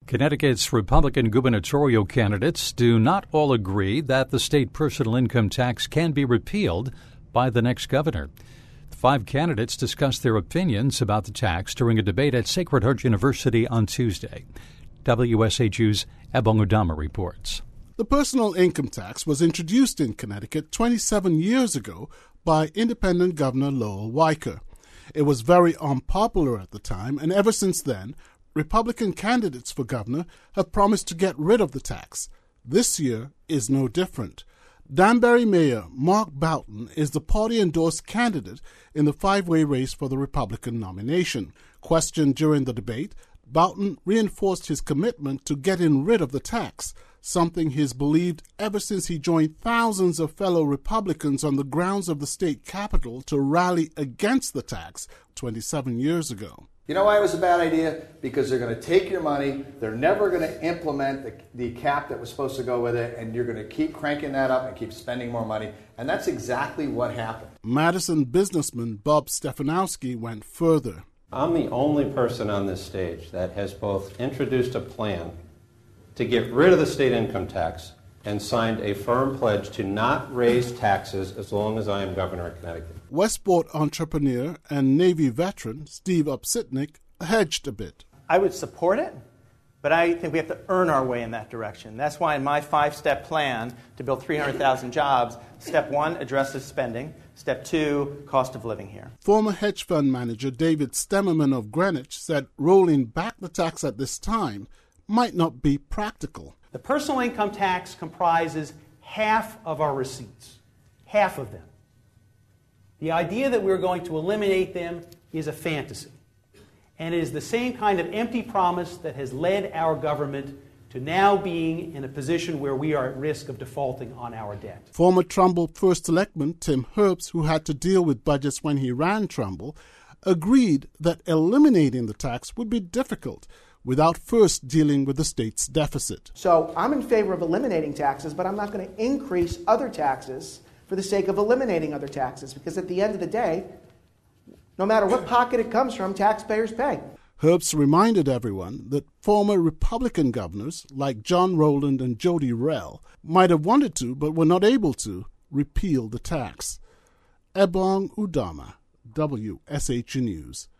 Connecticut's Republican gubernatorial candidates do not all agree that the state personal income tax can be repealed by the next governor. The 5 candidates discussed their opinions about the tax during a debate at Sacred Heart University on Tuesday. WSHU's Ebong Udama reports. The personal income tax was introduced in Connecticut 27 years ago by independent Governor Lowell Weicker. It was very unpopular at the time, and ever since then, Republican candidates for governor have promised to get rid of the tax. This year is no different. Danbury Mayor Mark Boughton is the party-endorsed candidate in the 5-way race for the Republican nomination. Questioned during the debate, Boughton reinforced his commitment to getting rid of the tax, something he's believed ever since he joined thousands of fellow Republicans on the grounds of the state capitol to rally against the tax 27 years ago. You know why it was a bad idea? Because they're going to take your money, they're never going to implement the cap that was supposed to go with it, and you're going to keep cranking that up and keep spending more money. And that's exactly what happened. Madison businessman Bob Stefanowski went further. I'm the only person on this stage that has both introduced a plan to get rid of the state income tax and signed a firm pledge to not raise taxes as long as I am governor of Connecticut. Westport entrepreneur and Navy veteran Steve Upsitnik hedged a bit. I would support it, but I think we have to earn our way in that direction. That's why in my 5-step plan to build 300,000 jobs, step 1 addresses spending, step 2 cost of living here. Former hedge fund manager David Stemmerman of Greenwich said rolling back the tax at this time might not be practical. The personal income tax comprises half of our receipts, half of them. The idea that we're going to eliminate them is a fantasy. And it is the same kind of empty promise that has led our government to now being in a position where we are at risk of defaulting on our debt. Former Trumbull First Selectman Tim Herbst, who had to deal with budgets when he ran Trumbull, agreed that eliminating the tax would be difficult without first dealing with the state's deficit. So I'm in favor of eliminating taxes, but I'm not going to increase other taxes for the sake of eliminating other taxes, because at the end of the day, no matter what pocket it comes from, taxpayers pay. Herbst reminded everyone that former Republican governors like John Rowland and Jody Rell might have wanted to, but were not able to, repeal the tax. Ebong Udama, WSHU News.